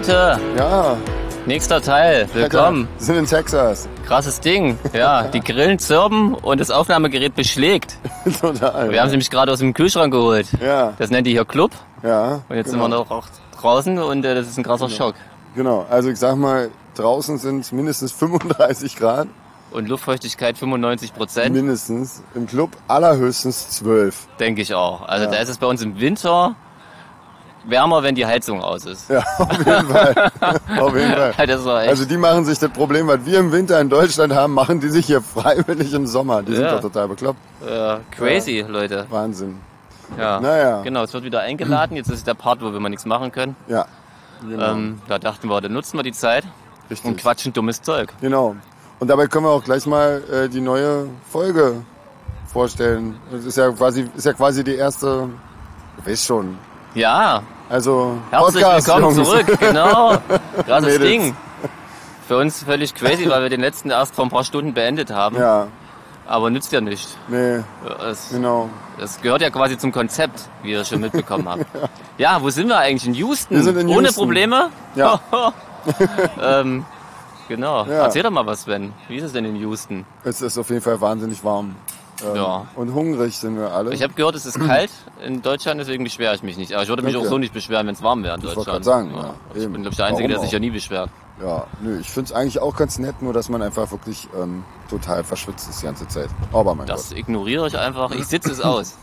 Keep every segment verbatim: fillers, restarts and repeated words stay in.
Leute, Ja. nächster Teil, willkommen. Wir sind in Texas. Krasses Ding, ja. Die Grillen zirpen und das Aufnahmegerät beschlägt. Total. Wir haben es nämlich gerade aus dem Kühlschrank geholt. Ja. Das nennt die hier Club. Ja. Und jetzt genau. sind wir noch auch draußen und äh, das ist ein krasser Genau. Schock. Genau. Also ich sag mal, draußen sind mindestens fünfunddreißig Grad. Und Luftfeuchtigkeit fünfundneunzig Prozent. Mindestens. Im Club allerhöchstens zwölf. Denke ich auch. Also Ja. da ist es bei uns im Winter wärmer, wenn die Heizung aus ist. Ja, auf jeden Fall. Auf jeden Fall. Das war echt. Also die machen sich das Problem, was wir im Winter in Deutschland haben, machen die sich hier freiwillig im Sommer. Die sind Ja. doch total bekloppt. äh, crazy, Leute. Wahnsinn. Ja. Naja. Genau, es wird wieder eingeladen. Jetzt ist der Part, wo wir mal nichts machen können. Ja. Genau. Ähm, da dachten wir, dann nutzen wir die Zeit Richtig. und quatschen dummes Zeug. Genau. Und dabei können wir auch gleich mal äh, die neue Folge vorstellen. Das ist ja quasi, ist ja quasi die erste, du weißt schon. Ja, Also herzlich Podcast, willkommen Jungs. zurück. Genau, krasses Mädels. Ding. Für uns völlig crazy, weil wir den letzten erst vor ein paar Stunden beendet haben. Ja, Aber nützt ja nicht. nee, Es, genau. es gehört ja quasi zum Konzept, wie ihr schon mitbekommen habt. Ja, wo sind wir eigentlich? In Houston? Wir sind in Ohne Houston. Probleme? Ja. ähm, genau. Ja. Erzähl doch mal was, Sven. Wie ist es denn in Houston? Es ist auf jeden Fall wahnsinnig warm. Ähm, Ja. Und hungrig sind wir alle. Ich habe gehört, es ist kalt in Deutschland, deswegen beschwere ich mich nicht. Aber ich würde mich Okay. auch so nicht beschweren, wenn es warm wäre in Ich Deutschland. wollte gerade sagen, Ja. ja, Ich eben. bin, glaube ich, der Einzige, Warum der sich auch? ja nie beschwert. Ja, nö, ich find's eigentlich auch ganz nett, nur dass man einfach wirklich ähm, total verschwitzt ist die ganze Zeit. Aber mein Das Gott. ignoriere ich einfach. Ich sitze es aus.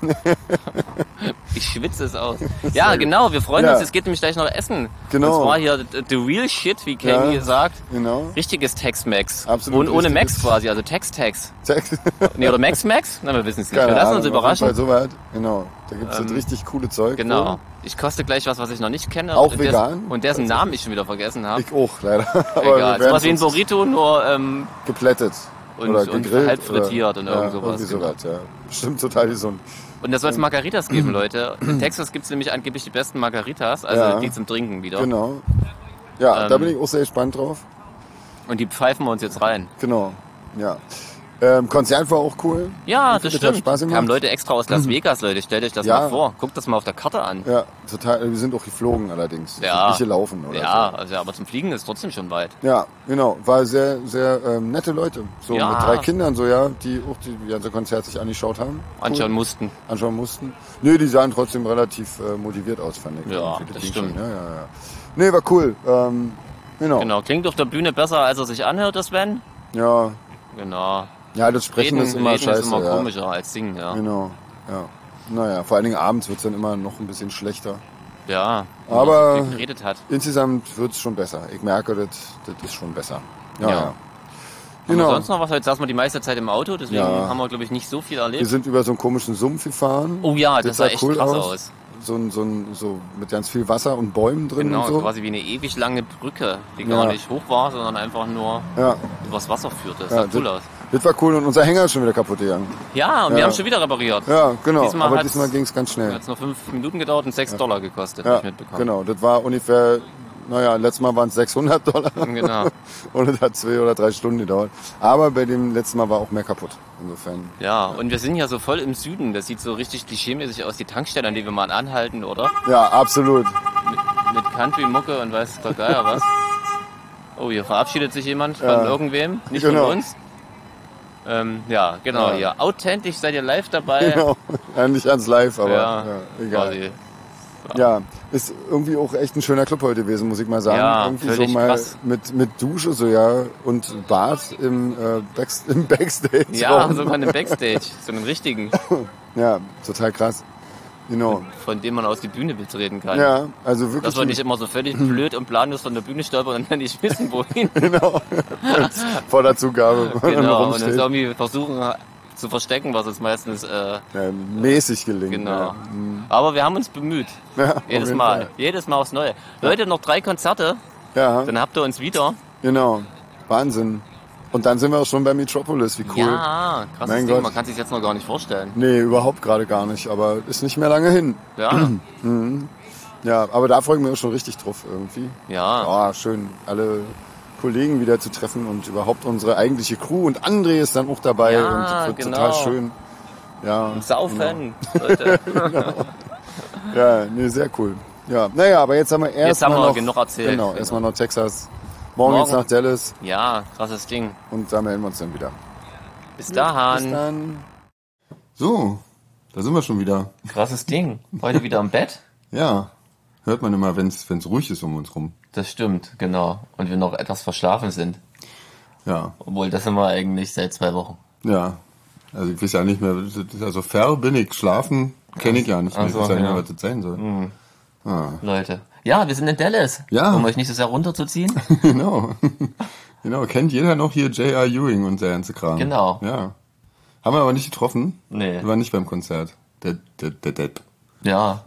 Ich schwitze es aus. Ja, genau. Wir freuen Ja. uns. Es geht nämlich gleich noch essen. Genau. Und zwar hier the, the real shit, wie Kami Ja. sagt. Genau. Richtiges Tex-Mex. Absolut Und ohne richtiges- Max quasi, also Tex-Tex. Text. Nee, oder Max-Max? Na, wir wissen es nicht. Keine Wir lassen Ahnung, uns auf jeden überraschen. Fall soweit. Genau. Da gibt's Ähm, das richtig coole Zeug. Genau. wohl. Ich koste gleich was, was ich noch nicht kenne. Auch und vegan? Dessen, und dessen Namen ich schon wieder vergessen habe. Ich auch, leider. Aber Egal. wir Sowas wie ein werden uns Burrito, nur ähm, geplättet. und, oder und gegrillt. halb frittiert oder, und irgend ja, sowas. Irgendwie Genau. sowas, ja. Bestimmt total gesund. Und da soll es Margaritas geben, Leute. In Texas gibt es nämlich angeblich die besten Margaritas, also Ja. die zum Trinken wieder. Genau. Ja, Ähm, da bin ich auch sehr gespannt drauf. Und die pfeifen wir uns jetzt rein. Genau. Ja. Ähm, Konzert war auch cool. Ja, Ich das finde, hat stimmt. Spaß gemacht. Kamen Leute extra aus Las Vegas, Leute. Stellt euch das Ja. mal vor. Guckt das mal auf der Karte an. Ja, total. Wir sind auch geflogen allerdings. Wir Ja. sind nicht gelaufen oder Ja, also, aber zum Fliegen ist trotzdem schon weit. so. Ja, genau. War sehr, sehr ähm, nette Leute. So Ja. mit drei Kindern, so ja, die auch die ganze Konzert sich angeschaut haben. Cool. Anschauen mussten. Anschauen mussten. Nö, die sahen trotzdem relativ äh, motiviert aus, fand ich. Ja, Irgendwie, das ging stimmt. schon. Ja, ja, ja. Nee, war cool. Ähm, genau. Genau. Klingt auf der Bühne besser, als er sich anhört, das Sven. Ja. Genau. Ja, das Sprechen Reden, ist immer Reden scheiße. ist immer ja. komischer als Singen, ja. Genau. Ja. Naja, vor allen Dingen abends wird es dann immer noch ein bisschen schlechter. Ja. wenn Aber- man so viel geredet hat. Insgesamt wird es schon besser. Ich merke, das, das ist schon besser. Ja, Ja. ja. Haben wir Genau. sonst noch was? Heute saßen wir die meiste Zeit im Auto, deswegen Ja. haben wir, glaube ich, nicht so viel Wir erlebt. sind über so einen komischen Sumpf gefahren. Oh ja, das, sah echt cool krass aus. aus. So, ein, so, ein, so mit ganz viel Wasser und Bäumen drin Genau, und so. quasi wie eine ewig lange Brücke, die Ja. gar nicht hoch war, sondern einfach nur Ja, übers Wasser führte. Das ja sah cool aus. das war cool und unser Hänger ist schon wieder kaputt gegangen. Ja, und Ja. wir haben schon wieder repariert. Ja, genau. Diesmal Aber hat's- diesmal ging es ganz Hat schnell. jetzt nur fünf Minuten gedauert und sechs Dollar gekostet, hab Ja, ich mitbekommen. genau. Das war ungefähr, naja, letztes Mal waren es sechshundert Dollar. Genau. Und es hat zwei oder drei Stunden gedauert. Aber bei dem letzten Mal war auch mehr kaputt. Insofern. Ja, und wir sind ja so voll im Süden. Das sieht so richtig klischeemäßig aus, die Tankstelle, an die wir mal anhalten, oder? Ja, absolut. Mit Country-Mucke und weiß der Geier was. Oh, hier verabschiedet sich jemand von Ja. irgendwem, nicht Genau. von uns. Ähm, ja, genau, Ja. hier. Authentisch seid ihr live dabei. Genau. Ja, nicht ans Live, aber Ja, ja, egal. quasi. Ja, ist irgendwie auch echt ein schöner Club heute gewesen, muss ich mal sagen. Ja, irgendwie völlig so mal krass. mit mit Dusche so ja und Bad im äh, Back, im Backstage. Ja, sogar einen Backstage, so einen richtigen, Ja, total krass. Genau. von dem man aus die Bühne betreten kann. Ja, also wirklich. Dass wir nicht immer so völlig blöd und planlos von der Bühne stolpern und dann nicht wissen, wohin. Genau. Vor der Zugabe. Genau, und rumsteht. uns irgendwie versuchen zu verstecken, was uns meistens äh, Ja, mäßig gelingt. genau. Ja. Mhm. Aber wir haben uns bemüht. Ja, auf Jedes jeden Mal. Fall. Jedes Mal aufs Neue. Leute, noch drei Konzerte, Ja, dann habt ihr uns wieder. genau. Wahnsinn. Und dann sind wir auch schon bei Metropolis. Wie cool. Ja, krasses Mein Ding. Gott. Man kann sich jetzt noch gar nicht vorstellen. Nee, überhaupt gerade gar nicht. Aber ist nicht mehr lange hin. Ja, Ja, aber da freue ich mich auch schon richtig drauf irgendwie. ja. Oh, schön, alle Kollegen wieder zu treffen und überhaupt unsere eigentliche Crew. Und André ist dann auch dabei Ja, und das wird genau. total schön. Ja, Saufen, Leute. ja, nee, sehr cool. Ja, naja, aber jetzt haben wir Jetzt haben erstmal wir noch... genug erzählt. Genau, Genau. erstmal noch Texas. Morgen, Morgen. geht's nach Dallas Ja, krasses Ding. und da melden wir uns dann wieder. Bis Bis dahin. dann. So, da sind wir schon wieder. Krasses Ding. Heute wieder im Bett. Ja, hört man immer, wenn es ruhig ist um uns rum. Das stimmt, genau. Und wir noch etwas verschlafen sind. Ja, Obwohl, das sind wir eigentlich seit zwei Wochen. ja. Also ich weiß ja nicht mehr, also fair bin ich, schlafen kenne ich ja nicht mehr. Ach so, ich weiß ja nicht ja. mehr, was das sein soll. Mhm. Ah. Leute. Ja, wir sind in Dallas. Ja. Um euch nicht so sehr runterzuziehen. Genau. Genau, kennt jeder noch hier J R. Ewing und der ganze Kram. Genau. Ja. Haben wir aber nicht getroffen. Nee. Wir waren nicht beim Konzert. Der, der, der Depp. Ja.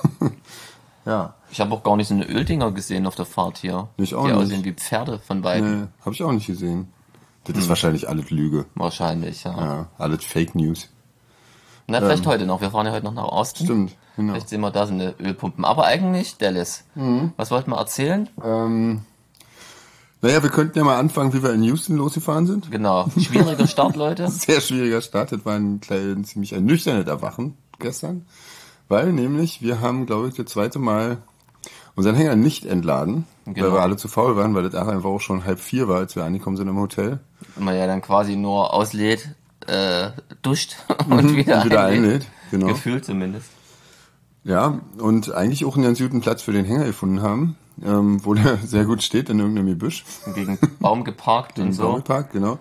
Ja. Ich habe auch gar nicht so eine Öldinger gesehen auf der Fahrt hier. Ich auch die nicht. aussehen wie Pferde von beiden. Nee, hab ich auch nicht gesehen. Das ist wahrscheinlich alles Lüge. Wahrscheinlich, ja. Ja, alles Fake News. Na, vielleicht heute noch. Wir fahren ja heute noch nach Austin. Stimmt, genau. Vielleicht sehen wir da so eine Ölpumpen. Aber eigentlich Dallas. Was wollten wir erzählen? Ähm, naja, wir könnten ja mal anfangen, wie wir in Houston losgefahren sind. Genau. Schwieriger Start, Leute. Sehr schwieriger Start. Das war ein, klein, ziemlich ernüchterndes Erwachen gestern. Weil nämlich, wir haben, glaube ich, das zweite Mal unseren Hänger nicht entladen, Genau. weil wir alle zu faul waren, weil das einfach auch schon halb vier war, als wir angekommen sind im Hotel. Und man ja dann quasi nur auslädt, äh, duscht und wieder, Und wieder einlädt. einlädt. Genau. Gefühlt zumindest. Ja, und eigentlich auch einen ganz guten Platz für den Hänger gefunden haben, ähm, wo der sehr gut steht in irgendeinem Gebüsch. Gegen Baum geparkt und Im so. Baumelpark, genau.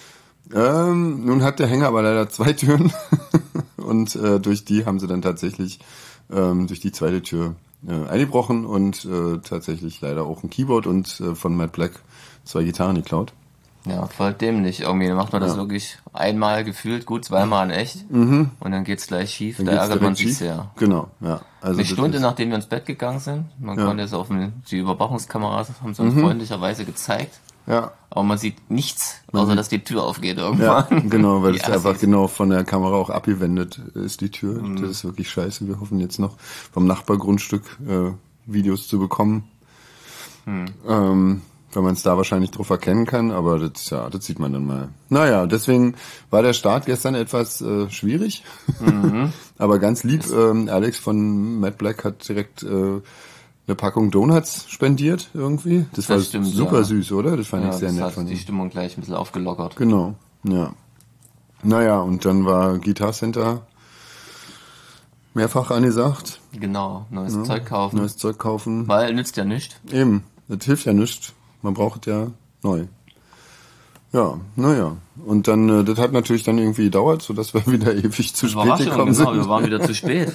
Ähm, nun hat der Hänger aber leider zwei Türen und äh, durch die haben sie dann tatsächlich ähm, durch die zweite Tür äh, eingebrochen und äh, tatsächlich leider auch ein Keyboard und äh, von Matt Black zwei Gitarren geklaut. Ja, voll dämlich. Irgendwie macht man das Ja. wirklich einmal gefühlt, gut, zweimal in echt. Und dann geht's gleich schief. Dann da geht's ärgert man direkt sich schief. sehr. Genau, ja. Also Eine das Stunde ist- nachdem wir ins Bett gegangen sind. Man Ja. konnte es auf den, die Überwachungskameras haben sie uns freundlicherweise gezeigt. Ja, Aber man sieht nichts, außer sieht- dass die Tür aufgeht ja, irgendwann. genau, weil Die es einfach Assis. genau von der Kamera auch abgewendet ist, die Tür. Mhm. Das ist wirklich scheiße. Wir hoffen jetzt noch vom Nachbargrundstück äh, Videos zu bekommen. Hm. Ähm, weil man es da wahrscheinlich drauf erkennen kann, aber das, ja, das sieht man dann mal. Naja, deswegen war der Start gestern etwas äh, schwierig, Mhm. aber ganz lieb. Ähm, Alex von Matt Black hat direkt äh, eine Packung Donuts spendiert irgendwie. Das, Das war stimmt, super ja. süß, oder? Das fand Ja, ich sehr das nett hat von die ihm. Stimmung gleich ein bisschen aufgelockert. Genau, ja. Naja, und dann war Guitar Center mehrfach angesagt. Genau, neues Zeug kaufen. Neues Zeug kaufen. Weil nützt ja nichts. Eben, das hilft ja nichts. Man braucht ja neu. Ja, naja. Und dann, äh, das hat natürlich dann irgendwie gedauert, sodass wir wieder ewig zu spät Überraschung, gekommen genau, sind. wir waren wieder zu spät.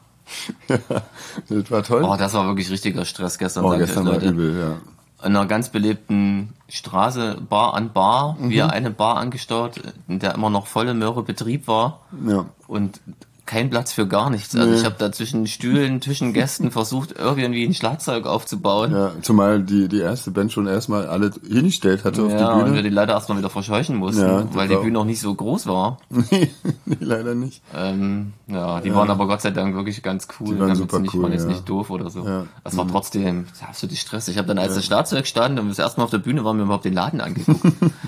Das war toll. Oh, das war wirklich richtiger Stress gestern. Oh, sag ich gestern euch, war Leute. übel, ja. In einer ganz belebten Straße, Bar an Bar, Mhm. wir eine Bar angestaut, in der immer noch volle Möhre Betrieb war Ja. und kein Platz für gar nichts. Also Nee. ich habe da zwischen Stühlen, Tischen, Gästen versucht, irgendwie ein Schlagzeug aufzubauen. Ja, zumal die, die erste Band schon erstmal alle hingestellt hatte auf Ja, die und wir Bühne. die leider erstmal wieder verscheuchen mussten, Ja, das weil die war- Bühne noch nicht so groß war. nee, nee, leider nicht. Ähm, ja, die waren aber Gott sei Dank wirklich ganz cool. Die waren haben super jetzt nicht, cool, waren jetzt ja. nicht doof oder so. Ja. Es war trotzdem absolut Stress. Ich habe dann, als das Schlagzeug stand und wir das erste Mal auf der Bühne waren, mir überhaupt den Laden angeguckt.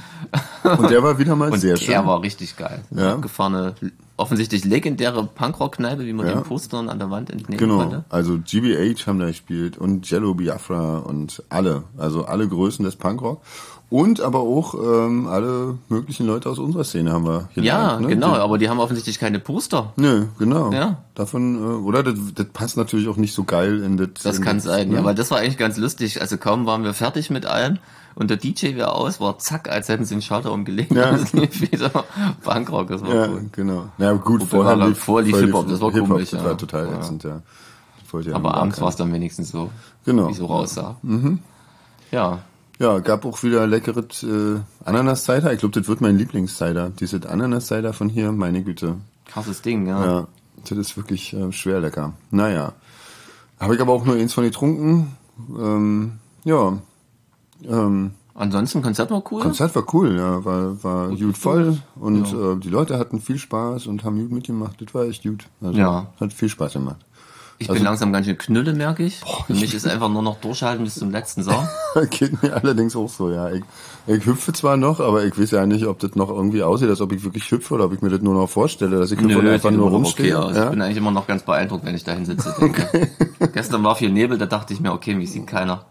Und der war wieder mal Und sehr der schön. war richtig geil. Ja. Abgefahrene, offensichtlich legendäre Punkrock-Kneipe, wie man Ja. den Postern an der Wand entnehmen Genau, konnte. also G B H haben da gespielt und Jello Biafra und alle, also alle Größen des Punkrock und aber auch ähm, alle möglichen Leute aus unserer Szene haben wir hier. Ja, ne? genau, Die, aber die haben offensichtlich keine Poster. Nö, genau. Ja. Davon, äh, oder das, das passt natürlich auch nicht so geil in das. Das in kann das, sein, ne? ja, weil das war eigentlich ganz lustig. Also kaum waren wir fertig mit allem und der D J wäre aus, war zack, als hätten sie den Schalter umgelegt. Ja. Das lief wieder Punkrock, das war Ja, cool. genau. Na gut, Wobei vorher war- lief, vorher lief vorher Hip-Hop, das war Hip-Hop, komisch, Das ja. war total Ja. ätzend, ja. Das wollte ja Aber gar abends keiner. war es dann wenigstens so, Genau. wie so raussah. Ja, Ja, gab auch wieder leckeres äh, Ananas-Cider. Ich glaube, das wird mein Lieblings-Cider. Dieses Ananas-Cider von hier, meine Güte. krasses Ding, ja. Ja, das ist wirklich äh, schwer lecker. Naja. Habe ich aber auch nur eins von getrunken. Ähm, ja. Ähm, Ansonsten, Konzert war cool. Konzert war cool, ja. War, war gut voll und Ja. äh, die Leute hatten viel Spaß und haben gut mitgemacht. Das war echt gut. Also, Ja. Hat viel Spaß gemacht. Ich Also- bin langsam ganz schön knülle, merke ich. Für mich ist einfach nur noch durchhalten bis zum letzten Song. Geht mir allerdings auch so, ja. Ich, ich hüpfe zwar noch, aber ich weiß ja nicht, ob das noch irgendwie aussieht, als ob ich wirklich hüpfe oder ob ich mir das nur noch vorstelle, dass ich hüpfe und Nö, einfach sieht nur immer noch rumstehe. okay aus. Ja? Ich bin eigentlich immer noch ganz beeindruckt, wenn ich da hinsitze. Denke. Gestern war viel Nebel, da dachte ich mir, okay, mich sieht keiner.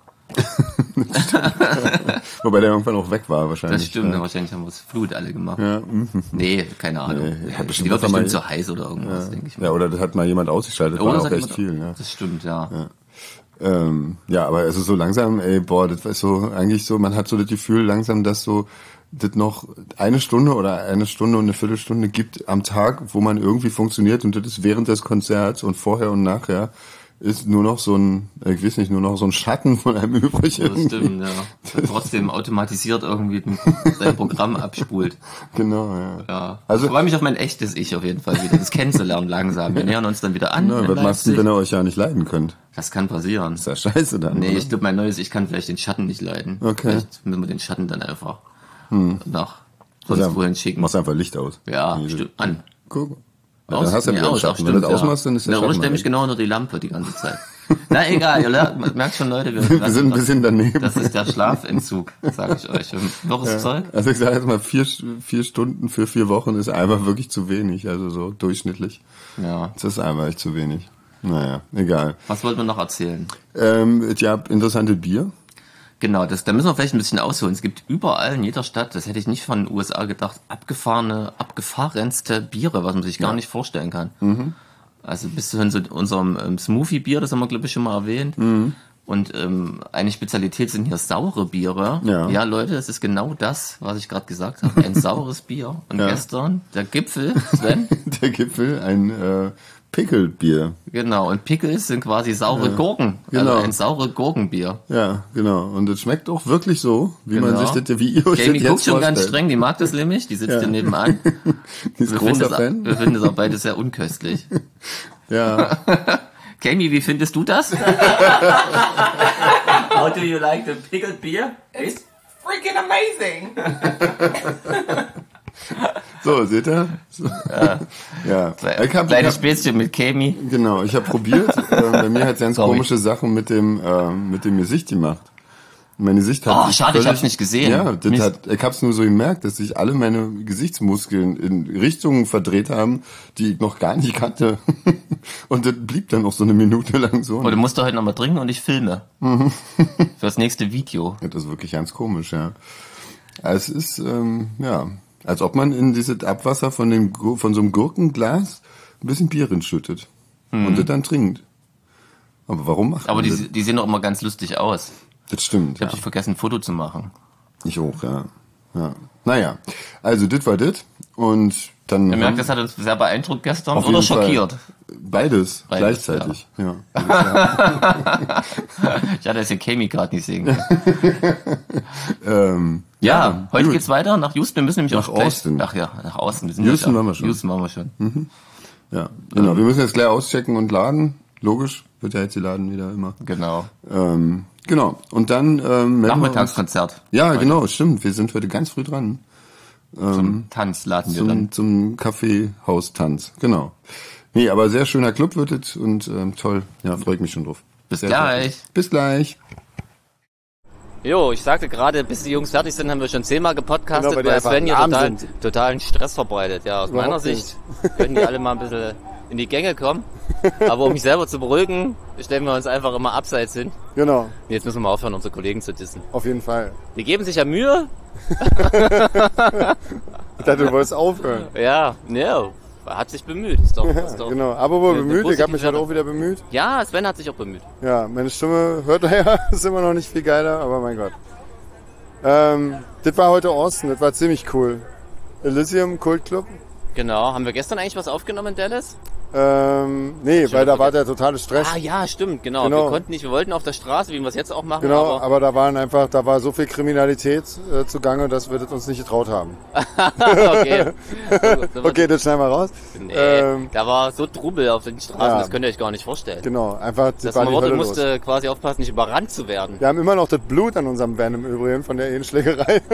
Wobei der irgendwann auch weg war wahrscheinlich. Das stimmt, ja. Wahrscheinlich haben wir es Flut alle gemacht. Ja. Mhm. Nee, keine Ahnung. Nee, Ja, hat bestimmt die wird was bestimmt mal- so heiß oder irgendwas, Ja. denke ich mal. ja, oder das hat mal jemand ausgeschaltet, Oder war das auch hat echt jemand- viel. Ja. Das stimmt, ja. Ja. Ähm, ja, aber also so langsam, ey, boah, das war so eigentlich so, man hat so das Gefühl langsam, dass so das noch eine Stunde oder eine Stunde und eine Viertelstunde gibt am Tag, wo man irgendwie funktioniert und das ist während des Konzerts und vorher und nachher ist nur noch so ein, ich weiß nicht, nur noch so ein Schatten von einem übrig. Das irgendwie. stimmt, ja. Und trotzdem automatisiert irgendwie sein Programm abspult. Genau, ja. Ja. Also- Ich freue mich auf mein echtes Ich auf jeden Fall wieder, das kennenzulernen langsam. Wir nähern uns dann wieder an. Na, in was machst du, Leipzig. wenn ihr euch ja nicht leiden könnt? Das kann passieren. Ist ja scheiße dann. Nee, oder? ich glaube, mein neues Ich kann vielleicht den Schatten nicht leiden. Okay. Vielleicht müssen wir den Schatten dann einfach nach sonst Ja, wohin schicken. Machst einfach Licht aus. Ja, Nee, stimmt. An. Guck. Ja, Aus, dann hast du ja nee, wieder einen aus, Schatten. ach, Wenn du stimmt, das ausmachst, dann ist der ja, oder Schatten stell mich weg. genau unter die Lampe die ganze Zeit. Na egal, ihr lernt- man merkt schon, Leute, wir, Wir sind ein bisschen daneben. das ist der Schlafentzug, sage ich euch. Wirres Zeug? Also ich sage jetzt mal, vier, vier Stunden für vier Wochen ist einfach wirklich zu wenig, also so durchschnittlich. Ja. Das ist einfach echt zu wenig. Naja, egal. Was wollten wir noch erzählen? Ähm, ja, interessante Bier. Genau, das, da müssen wir vielleicht ein bisschen ausholen. Es gibt überall in jeder Stadt, das hätte ich nicht von den U S A gedacht, abgefahrene, abgefahrenste Biere, was man sich gar nicht vorstellen kann. Mhm. Also bis zu so unserem ähm, Smoothie-Bier, das haben wir glaube ich schon mal erwähnt. Mhm. Und ähm, eine Spezialität sind hier saure Biere. Ja. ja, Leute, das ist genau das, was ich gerade gesagt habe. Ein saures Bier. Und Ja. gestern der Gipfel, Sven. Der Gipfel, ein äh, Pickelbier. Genau, und Pickles sind quasi saure Gurken. genau. Also ein saure Gurkenbier. Ja, genau. Und es schmeckt auch wirklich so, wie man Genau. sich das, wie ihr euch Jamie das guckt jetzt schon ganz vorstellt. streng, die mag das nämlich, die sitzt Ja. hier nebenan. Die ist Wir finden, großer das, Fan. wir finden das auch beide sehr unköstlich. Ja. Jamie, wie findest du das? How do you like the pickled beer? It's freaking amazing. So, seht ihr? So. Ja. Ich hab, Kleines ich hab, Späßchen mit Jamie. genau, ich habe probiert. äh, bei mir hat ganz Sorry. komische Sachen mit dem äh, mit dem Gesicht gemacht. Mein Gesicht hat Oh, sich schade, ich völlig- hab's nicht gesehen. Ja, das Mist. hat, ich hab's nur so gemerkt, dass sich alle meine Gesichtsmuskeln in Richtungen verdreht haben, die ich noch gar nicht kannte. Und das blieb dann auch so eine Minute lang so. Oh, du musst doch heute nochmal trinken und ich filme. Mhm. Für das nächste Video. Ja, das ist wirklich ganz komisch, ja. Es ist, ähm, ja, als ob man in dieses Abwasser von, dem, Gu- von so einem Gurkenglas ein bisschen Bier reinschüttet. Und das dann trinkt. Aber warum macht Mhm. Aber man die, das? die sehen doch immer ganz lustig aus. Das stimmt, Ich ja. habe vergessen, ein Foto zu machen. Ich auch, ja. ja. Naja, also das war das. Und dann... Ihr haben- merkt, das hat uns sehr beeindruckt gestern Auf oder jeden Fall. schockiert. Beides, Beides, gleichzeitig, ja. Ich hatte das hier Jamie gerade nicht sehen können. ähm, Ja, heute gut. geht's weiter nach Houston. Wir müssen nämlich Nach auch gleich- Austin. Ach ja, nach Austin. Wir sind Houston ja- waren wir schon. Houston waren wir schon. Ja, genau. Wir müssen jetzt gleich auschecken und laden. Logisch, wird ja jetzt die Laden wieder immer. Genau. Ähm, genau. Und dann... Ähm, melden wir uns- Nachmittagskonzert. Ja, Heute. genau, stimmt. Wir sind heute ganz früh dran. Zum Tanz laden wir dann. Zum, zum Kaffeehaustanz, genau. Nee, aber sehr schöner Club wird es und ähm, toll. Ja, freue ich mich schon drauf. Bis Sehr gleich. schön. Bis gleich. Jo, ich sagte gerade, bis die Jungs fertig sind, haben wir schon zehnmal gepodcastet, Genau, weil die weil einfach Sven hier lahm total, sind. totalen Stress verbreitet. Ja, aus Überhaupt meiner nicht. Sicht können die alle mal ein bisschen in die Gänge kommen. Aber um mich selber zu beruhigen, stellen wir uns einfach immer abseits hin. Genau, Und jetzt müssen wir mal aufhören, unsere Kollegen zu dissen. auf jeden Fall. Die geben sich ja Mühe. Ich dachte, du wolltest aufhören. Ja, ne, hat sich bemüht. Ist doch, ist doch. Genau, aber wohl Eine bemüht, ich habe mich positive heute auch wieder bemüht. Ja, Sven hat sich auch bemüht. Ja, meine Stimme hört er ja, ist immer noch nicht viel geiler, aber mein Gott. Ähm, das war heute Austin, das war ziemlich cool. Elysium Kult Club. Genau. Haben wir gestern eigentlich was aufgenommen in Dallas? Ähm, nee, weil da war der totale Stress. Ah ja, stimmt, genau. Genau. Wir konnten nicht, wir wollten auf der Straße, wie wir es jetzt auch machen, Genau, aber aber da waren einfach, da war so viel Kriminalität äh, zugange, dass wir das uns nicht getraut haben. okay. So, so Okay, das schneiden wir raus. Nee, Ähm, da war so Trubel auf den Straßen, ja. das könnt ihr euch gar nicht vorstellen. Genau, einfach, das Das war die Morde Hölle los. musste quasi aufpassen, nicht überrannt zu werden. Wir haben immer noch das Blut an unserem Van im Übrigen von der Ehenschlägerei.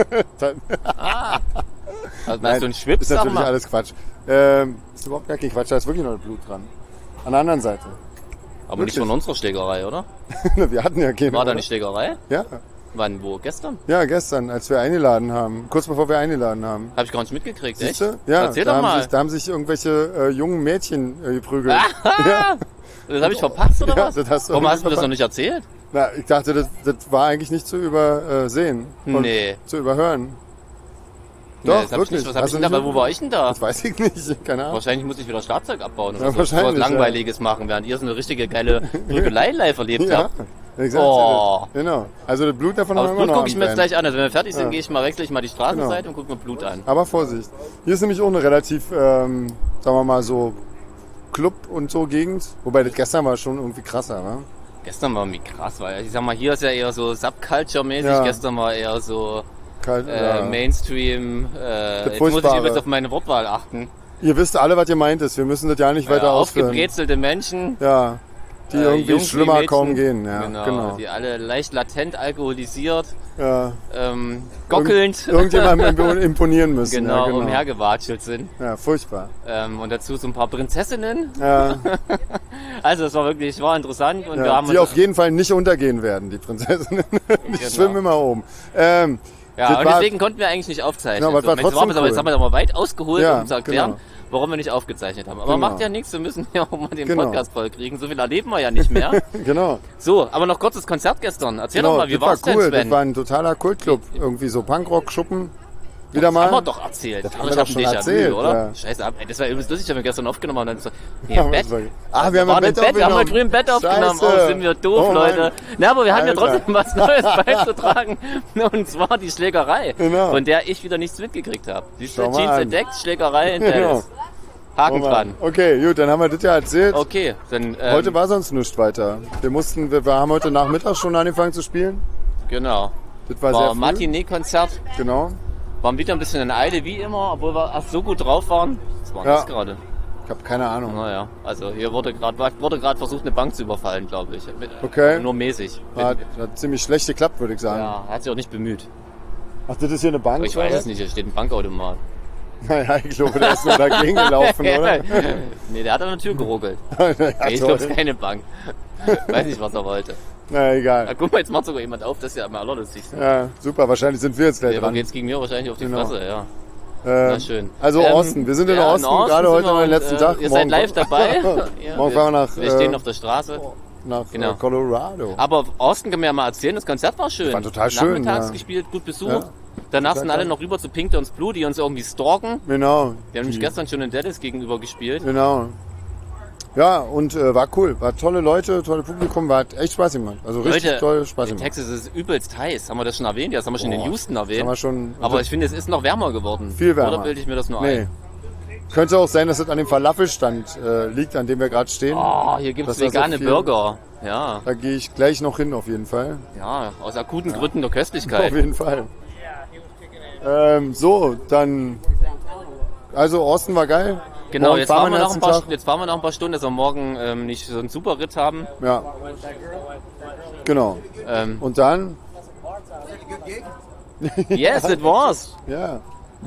Also, meinst du einen Schwips, ist sag natürlich mal? alles Quatsch. Ähm, ist überhaupt gar kein Quatsch, da ist wirklich noch das Blut dran. An der anderen Seite. Aber nicht wirklich. von unserer Schlägerei, oder? Wir hatten ja keine. War da oder? eine Schlägerei? Ja, Wann, wo? Gestern? ja, gestern, als wir eingeladen haben. Kurz bevor wir eingeladen haben. Hab ich gar nicht mitgekriegt, Siehst echt? du? Ja, Erzähl da, doch haben mal. sich, da haben sich irgendwelche äh, jungen Mädchen äh, geprügelt. ja. Das habe ich verpasst, oder Ja, was? das hast du Warum irgendwie hast du das verpasst. noch nicht erzählt? Na, ich dachte, das, das war eigentlich nicht zu übersehen. Und Nee. zu überhören. Nee, Doch, das hab ich wirklich. nicht. Was hab Hast ich du denn da? nicht Wo war ich denn da? Das weiß ich nicht, keine Ahnung. Wahrscheinlich muss ich wieder Schlagzeug abbauen oder Ja, so. wahrscheinlich, So was Langweiliges machen, während ihr so eine richtige geile Prügelei live erlebt Ja, habt. exakt. Oh. Genau. Also das Blut davon Aber haben das wir Blut noch gucke ich am mir jetzt Bein. gleich an. Also wenn wir fertig sind, Ja. gehe ich mal, wechsle ich mal die Straßenseite Genau. und gucke mir Blut an. Aber Vorsicht. Hier ist nämlich auch eine relativ, ähm, sagen wir mal so, Club und so Gegend. Wobei das gestern war schon irgendwie krasser, ne? Gestern war irgendwie krass, weil ich sag mal, hier ist ja eher so Subculture-mäßig. Ja. Gestern war eher so Kalt, äh, ja. Mainstream. Äh, jetzt muss ich Furchtbare. übrigens auf meine Wortwahl achten. Ihr wisst alle, was ihr meint ist. Wir müssen das ja nicht weiter Ja, ausführen. aufgebrezelte Menschen. Ja, die äh, irgendwie Jungs wie schlimmer Mädchen. kaum gehen. Ja, genau, genau. Die alle leicht latent alkoholisiert, Ja. ähm, gockelnd. Irgend, irgendjemandem imponieren müssen. Genau, ja, genau. umhergewatschelt sind. Ja, furchtbar. Ähm, und dazu so ein paar Prinzessinnen. Ja, Also es war wirklich, war interessant. Und wir ja, haben die uns, auf jeden Fall nicht untergehen werden, die Prinzessinnen. Die Genau. schwimmen immer oben. Ähm, ja, das und war- deswegen konnten wir eigentlich nicht aufzeichnen. Ja, aber es war So, Mensch, trotzdem aber jetzt cool. haben wir aber weit ausgeholt, Ja, um zu erklären, genau. warum wir nicht aufgezeichnet haben. Aber Genau. macht ja nichts, wir müssen ja auch mal den Genau. Podcast voll kriegen. So viel erleben wir ja nicht mehr. Genau. So, aber noch kurzes Konzert gestern. Erzähl genau doch mal, wie das war war's denn, cool. Sven? Das war ein totaler Kultclub. Irgendwie so Punkrock-Schuppen. Wieder Das haben wir mal. doch erzählt. Das Aber haben ich wir hab doch ein schon Déjà-vu, erzählt, oder? ja. Scheiße, ab- ey, das war übrigens lustig, wenn wir gestern aufgenommen haben. Dann so, nee, Ja, im Bett. das war- Ah, wir haben waren im Bett Wir haben aufgenommen. heute früh im Bett aufgenommen. Scheiße. Oh, sind wir doof, Oh, Mann. Leute. Na, aber wir haben ja Alter. trotzdem was Neues beizutragen. Und zwar die Schlägerei, Genau. von der ich wieder nichts mitgekriegt habe. Siehst du, Schau mal Jeans an. entdeckt, Schlägerei in Genau. Dallas. Haken Oh Mann. dran. Okay, gut, dann haben wir das ja erzählt. Okay, dann ähm, Heute war sonst nichts weiter. Wir mussten, wir, wir haben heute Nachmittag schon angefangen zu spielen. genau. Das war, War sehr früh. Matinee-Konzert. Genau. Waren wieder ein bisschen in Eile wie immer, obwohl wir erst so gut drauf waren. Was war Ja. das gerade? Ich habe keine Ahnung. Naja, also hier wurde gerade wurde gerade versucht, eine Bank zu überfallen, glaube ich. Mit, Okay. Nur mäßig. Hat, hat ziemlich schlecht geklappt, würde ich sagen. Ja, er hat sich auch nicht bemüht. Ach, das ist hier eine Bank? Aber ich weiß oder? es nicht, hier steht ein Bankautomat. Naja, ich glaube, der ist nur dagegen gelaufen, oder? Nee, der hat an der Tür geruckelt. ja, Nee, ich glaube, es toll. ist keine Bank. Weiß nicht, was er wollte. Na, Na, egal. guck mal, jetzt macht sogar jemand auf, das ist ja am allerlustigsten. Ja, super, wahrscheinlich sind wir jetzt gleich Ja, aber dran. jetzt ging mir wahrscheinlich auf die Genau. Fresse, ja. Ähm, Na schön. Also Ähm, Osten, wir sind in ja, Osten, in Osten gerade sind heute wir am und, letzten äh, Tag. Ihr seid Morgen- live dabei. Ja, Morgen wir, fahren wir nach, wir stehen äh, auf der Straße. nach Genau. äh, Colorado. Aber Austin können wir ja mal erzählen, das Konzert war schön. War total schön, Nachmittags ja. gespielt, gut besucht. Ja. Danach Total sind alle geil. noch rüber zu Pink Dance Blue, die uns irgendwie stalken. Genau. Wir haben nämlich gestern schon in Dallas gegenüber gespielt. Genau. Ja, und äh, war cool. War tolle Leute, tolle Publikum, war hat echt Spaß gemacht. Also richtig Leute, toll Spaß in gemacht. Texas ist es übelst heiß. Haben wir das schon erwähnt? Ja, das haben wir schon in Boah, Houston Das haben erwähnt. wir schon. Aber ich finde, es ist noch wärmer geworden. Viel wärmer. Oder bilde ich mir das nur nee. ein? Könnte auch sein, dass das an dem Falafelstand äh, liegt, an dem wir gerade stehen. Oh, hier gibt es Das war so vegane viel. Burger. Ja, Da gehe ich gleich noch hin, auf jeden Fall. ja, aus akuten Gründen der Auf Köstlichkeit. jeden Fall. Ähm, so, dann. Also Austin war geil. Genau, Morgen jetzt fahren fahren, wir den noch ein ersten paar, Tag. jetzt fahren wir noch ein paar Stunden, dass wir morgen ähm, nicht so einen super Ritt haben. Ja. Genau. Ähm, Und dann, yes, it was. ja.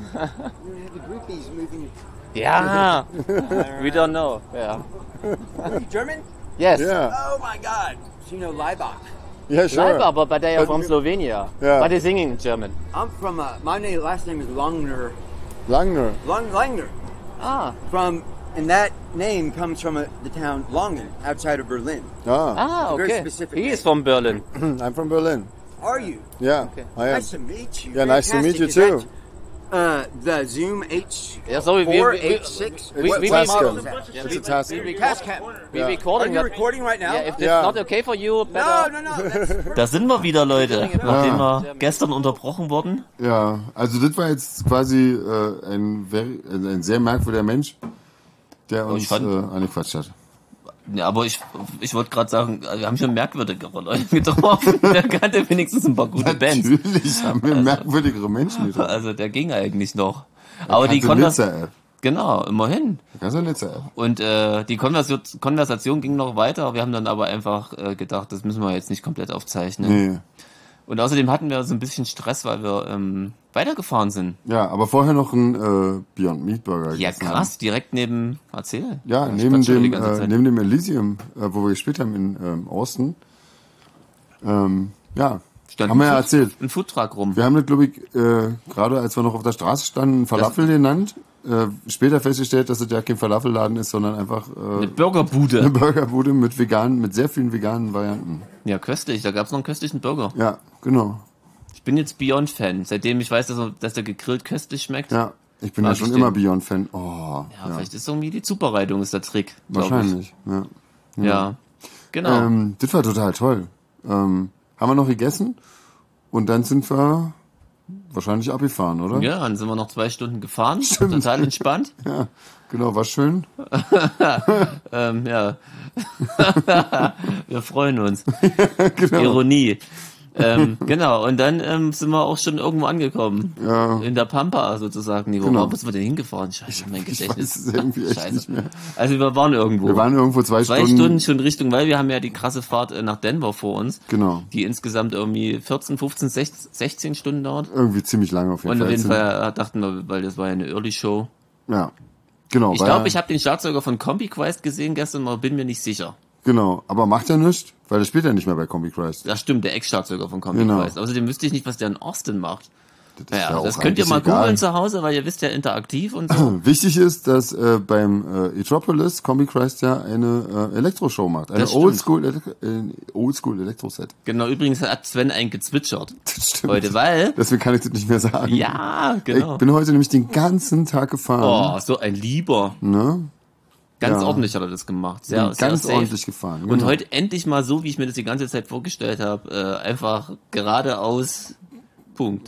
Ja, we don't know. Ja. German? Yes. Ja. Oh my God. You know Leibach. Ja, sure. Leider, aber bei der But- from Slovenia. Yeah. But they singing in German. I'm from, uh, my name, last name is Langner. Lange. Lang, Langner. Ah, From, and that name comes from uh, the town Langen, outside of Berlin. Ah, ah, Very okay. specific He name. is from Berlin. I'm from Berlin. Are you? Yeah, I am. Nice to meet you. Yeah, nice to meet you Fantastic. Is too. that, Uh, the Zoom H Yeah, so we- we- four, we- H six. we- What, we- what we- model is that? Yeah, It's we- a task. we- we- Tascam. We Yeah. Are recording you that. recording right now? Yeah, if it's Yeah. not okay for you, No, better. no, no. That's Da sind wir wieder, Leute, nachdem wir gestern unterbrochen wurden. Ja, also das war jetzt quasi äh, ein, very, ein sehr merkwürdiger Mensch, der uns ich fand- äh, angequatscht hat. Ja, aber ich, ich wollte gerade sagen, wir haben schon merkwürdigere Leute getroffen. Der kannte wenigstens ein paar gute Bands. Natürlich haben wir merkwürdigere Menschen getroffen. Also der ging eigentlich noch. Aber die Kannte Konvers Nizza-App. genau, immerhin. Kannst du Nizza-App? Und äh, die Konversation, Konversation ging noch weiter. Wir haben dann aber einfach äh, gedacht, das müssen wir jetzt nicht komplett aufzeichnen. Nee. Und außerdem hatten wir so ein bisschen Stress, weil wir ähm, weitergefahren sind. Ja, aber vorher noch ein äh, Beyond Meat Burger. Ja, gegessen krass, direkt neben, erzähl. Ja, Ich neben quatsch schon die dem, ganze äh, Zeit. neben dem Elysium, äh, wo wir gespielt haben in ähm, Austin. Ähm, ja, Stand haben wir ja ein erzählt. Ein Foodtruck rum. Wir haben das, glaube ich, äh, gerade als wir noch auf der Straße standen, Falafel genannt. äh, später festgestellt, dass es ja kein Falafelladen ist, sondern einfach äh, Eine Burgerbude. eine Burgerbude mit veganen, mit sehr vielen veganen Varianten. Ja, köstlich. Da gab's noch einen köstlichen Burger. Ja, genau. Ich bin jetzt Beyond-Fan. Seitdem ich weiß, dass, er, dass der gegrillt köstlich schmeckt. Ja, ich bin Mag ja schon ich immer den. Beyond-Fan. Oh, Ja, ja, vielleicht ist irgendwie die Zubereitung ist der Trick. glaub wahrscheinlich. Ja. Ich. Ja, genau. Ähm, das war total toll. Ähm, haben wir noch gegessen und dann sind wir wahrscheinlich abgefahren, oder? Ja, dann sind wir noch zwei Stunden gefahren. Stimmt. Total entspannt. Ja, genau, war schön. ähm, ja. Wir freuen uns. Genau. Ironie. ähm, genau, und dann ähm, sind wir auch schon irgendwo angekommen. Ja. In der Pampa sozusagen. Nee, wo Genau. war, wo sind wir denn hingefahren? Scheiße, mein Ich Gedächtnis. weiß es irgendwie echt Scheiße. nicht mehr. Also wir waren irgendwo. Wir waren irgendwo zwei, Zwei Stunden. Stunden schon Richtung, weil wir haben ja die krasse Fahrt äh, nach Denver vor uns, Genau. die insgesamt irgendwie vierzehn, fünfzehn, sechzehn Stunden dauert. Irgendwie ziemlich lange auf jeden Und Fall. auf jeden Sind- Fall äh, dachten wir, weil das war ja eine Early Show. Ja. Genau. Ich war glaube, ja- ich habe den Schlagzeuger von Combi Christ gesehen gestern, aber bin mir nicht sicher. Genau. Aber macht ja nichts, weil er spielt ja nicht mehr bei Combi Christ. Das stimmt, der Ex-Schlagzeuger von Combi Genau. Christ. Außerdem wüsste ich nicht, was der in Austin macht. Das ist Naja, ja auch das könnt ihr eigentlich mal egal. googeln zu Hause, weil ihr wisst ja interaktiv und so. Wichtig ist, dass äh, beim äh, Etropolis Combi Christ ja eine äh, Elektroshow macht. Eine Das stimmt. Oldschool Elektro äh, Oldschool Elektro-Set. Genau, übrigens hat Sven ein gezwitschert Das stimmt. heute, weil... Deswegen kann ich das nicht mehr sagen. Ja, genau. Ich bin heute nämlich den ganzen Tag gefahren. Oh, so ein Lieber. Ne? Ganz Ja. ordentlich hat er das gemacht. Sehr, Bin sehr ganz safe. ordentlich gefahren. Und genau. heute endlich mal so, wie ich mir das die ganze Zeit vorgestellt habe, äh, einfach geradeaus, Punkt.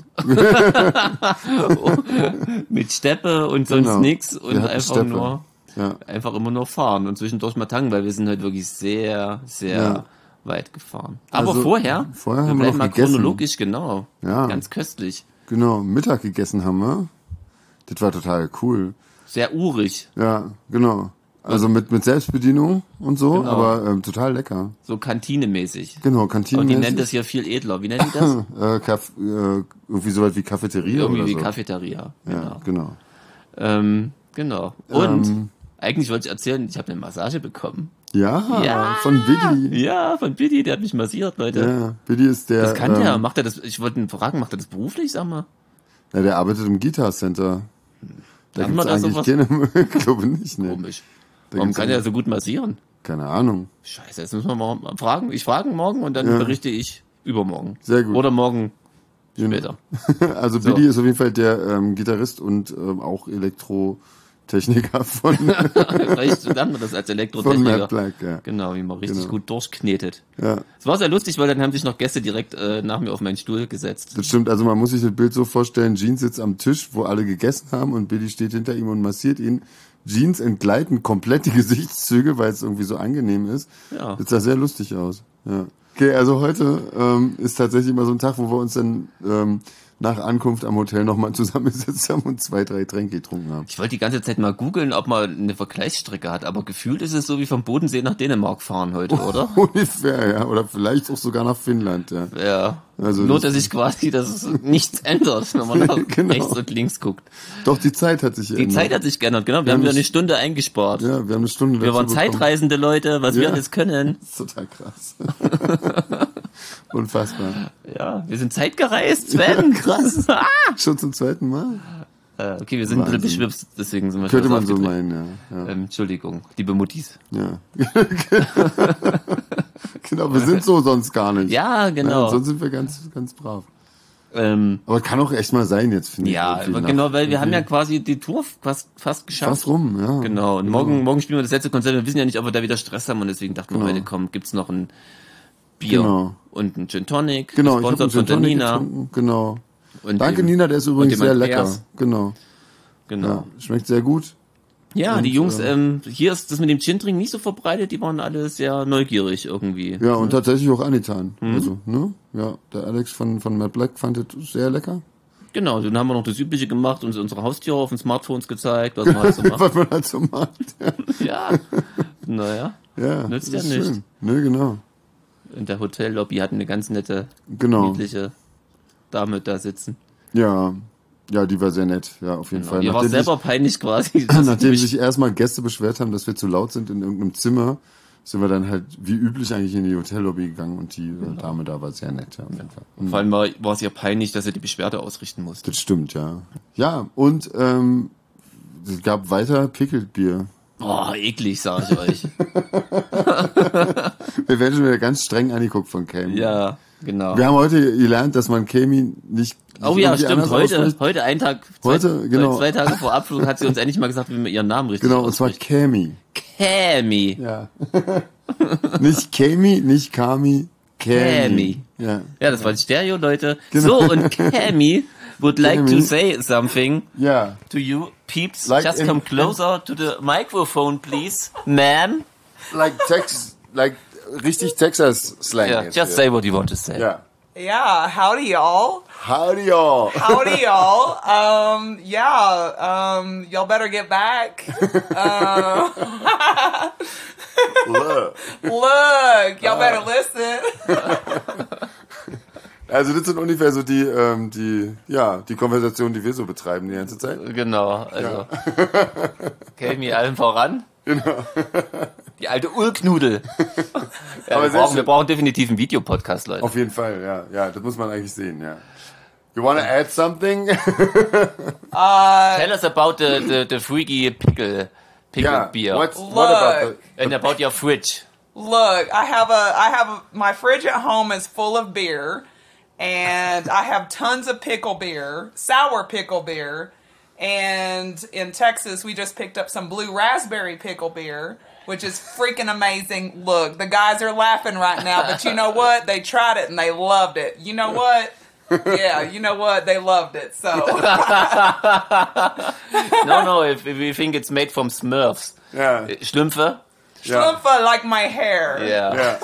Mit Steppe und sonst Genau. nix und Wir hatten einfach Steppe. nur, Ja. einfach immer nur fahren und zwischendurch mal tanken, weil wir sind halt wirklich sehr, sehr Ja. weit gefahren. Aber Also, vorher, vorher wir haben wir bleiben noch mal gegessen. chronologisch, genau. Ja. Ganz köstlich. Genau, Mittag gegessen haben wir. Das war total cool. Sehr urig. Ja, genau. Also mit, mit Selbstbedienung und so, Genau. aber ähm, total lecker. So kantinemäßig. Genau, Kantine. Und die nennt das hier viel edler. Wie nennen die das? äh, Kaff, äh, irgendwie so weit wie Cafeteria Irgendwie oder wie so. Cafeteria. Ja, Genau. genau. Ähm, genau. Und Ähm. eigentlich wollte ich erzählen, ich habe eine Massage bekommen. Ja, Ja. von Biddy. Ja, von Biddy, der hat mich massiert, Leute. Ja, Biddy ist der. Das kann ähm, der. Macht er das? Ich wollte ihn fragen, macht er das beruflich, sag mal? Ja, der arbeitet im Guitar Center. Da Darf gibt's man da eigentlich sowas? keine, ich glaube nicht, ne. Komisch. Da Warum gibt's kann ja- er so gut massieren? Keine Ahnung. Scheiße, jetzt müssen wir mal fragen. Ich frage morgen und dann Ja. berichte ich übermorgen. Sehr gut. Oder morgen später. Also So. Biddy ist auf jeden Fall der ähm, Gitarrist und ähm, auch Elektrotechniker von, Vielleicht lernt man das als von Elektrotechniker. Matt Black. Ja. Genau, wie man richtig Genau. gut durchknetet. Ja, Es war sehr lustig, weil dann haben sich noch Gäste direkt äh, nach mir auf meinen Stuhl gesetzt. das stimmt. Also man muss sich das Bild so vorstellen, Jeans sitzt am Tisch, wo alle gegessen haben und Biddy steht hinter ihm und massiert ihn. Jeans entgleiten komplett die Gesichtszüge, weil es irgendwie so angenehm ist. Ja. Das sah sehr lustig aus. Ja. Okay, also heute ähm, ist tatsächlich mal so ein Tag, wo wir uns dann ähm, nach Ankunft am Hotel nochmal zusammengesetzt haben und zwei, drei Tränke getrunken haben. Ich wollte die ganze Zeit mal googeln, ob man eine Vergleichsstrecke hat, aber gefühlt ist es so wie vom Bodensee nach Dänemark fahren heute, oder? Ungefähr, ja. Oder vielleicht auch sogar nach Finnland, ja. Ja. Also Nur, das- dass sich quasi das nichts ändert, wenn man nach Genau. rechts und links guckt. Doch, die Zeit hat sich Die Zeit hat sich geändert, genau. Wir haben haben wieder das- eine Stunde eingespart. Ja, wir haben eine Stunde Wir waren dazu bekommen. Zeitreisende Leute, was wir Ja. alles können. Das ist total krass. Unfassbar. Ja, wir sind zeitgereist, Sven. Krass. Ah! Schon zum zweiten Mal? Äh, okay, wir sind ein bisschen Wahnsinn. beschwipst, deswegen sind wir Könnte schon man so aufgedreht. meinen, ja. Ja. Ähm, Entschuldigung, liebe Muttis. ja. Genau, wir sind so sonst gar nicht. Ja, genau. Nein, sonst sind wir ganz, ganz brav. Ähm, Aber kann auch echt mal sein jetzt, finde ich. ja, irgendwie aber nach- genau, weil wir haben ja irgendwie quasi die Tour fast, fast geschafft. Fast rum, ja. Genau, und morgen, morgen spielen wir das letzte Konzert. Wir wissen ja nicht, ob wir da wieder Stress haben und deswegen dachten wir Genau. heute, komm, gibt's noch ein Bier Genau. und ein Gin Tonic, Genau, ich habe gesponsert einen von Gin der Tonic Nina. getrunken. Genau. Und Danke, dem, Nina, der ist übrigens dem sehr lecker. Andreas. Genau. Genau. Ja, schmeckt sehr gut. Ja, Und, die Jungs, äh, ähm, hier ist das mit dem Gin-Trinken nicht so verbreitet, die waren alle sehr neugierig irgendwie. Ja, und tatsächlich auch angetan. Mhm. Also, ne? Ja, der Alex von, von Matt Black fand es sehr lecker. Genau, dann haben wir noch das Übliche gemacht, uns unsere Haustiere auf den Smartphones gezeigt, was man halt so macht. Was man halt so macht. Ja, Ja, naja, ja Nützt das ja ist nicht. schön. Ne, genau. in der Hotellobby hatten eine ganz nette, Genau. niedliche Dame da sitzen. Ja. Ja, die war sehr nett. Ja, auf jeden Genau. Fall. Ihr war Nachdem selber peinlich quasi. dass Nachdem sie sich erstmal Gäste beschwert haben, dass wir zu laut sind in irgendeinem Zimmer, sind wir dann halt wie üblich eigentlich in die Hotellobby gegangen und die Genau. Dame da war sehr nett. Ja, auf jeden Fall. Vor allem war, war es ihr peinlich, dass er die Beschwerde ausrichten musste. Das stimmt, ja. Ja, und ähm, es gab weiter Pickled Bier. Boah, eklig, sag ich euch. Wir werden schon wieder ganz streng angeguckt von Kami. Ja, genau. Wir haben heute gelernt, dass man Kami nicht, nicht Oh ja, stimmt, anders heute, ausspricht. heute, einen Tag, zwei, Heute, genau. zwei Tage vor Abflug hat sie uns endlich mal gesagt, wie man ihren Namen richtig Genau, und zwar ausspricht. Kami. Kami. Ja. Nicht Kami, nicht Kami, Kami. Kami. Ja. Ja, das war ein Stereo, Leute. Genau. So, und Kami would like Kami. to say something Ja. to you, peeps. Like Just in- come closer to the microphone, please. Ma'am. Like Tex, like richtig Texas Slang. Yeah, jetzt just hier. say what you want to say. Ja. Yeah, howdy y'all. Howdy y'all. Howdy y'all. Um, yeah, um, y'all better get back. Uh, Look. look, y'all better listen. Also das sind ungefähr so die, ähm, die, ja, die Konversationen, die wir so betreiben die ganze Zeit. Genau, also. Kami allen voran. Genau. Die alte Ulknudel. Ja, Aber wir, sehr brauchen, schön. wir brauchen definitiv einen Videopodcast, Leute. Auf jeden Fall, ja, ja, das muss man eigentlich sehen, ja. You wanna add something? Tell us about the, the, the freaky pickle, pickle Yeah. beer. What's, what about Look. the, And about your fridge. Look, I have a, I have a, my fridge at home is full of beer, and I have tons of pickle beer, sour pickle beer, and in Texas we just picked up some blue raspberry pickle beer, which is freaking amazing. Look, the guys are laughing right now, but you know what? They tried it and they loved it. You know what? Yeah, you know what? They loved it. So No, no, if, if we think it's made from Smurfs. ja, Schlümpfe? ja, Schlümpfe like my hair. Yeah. ja.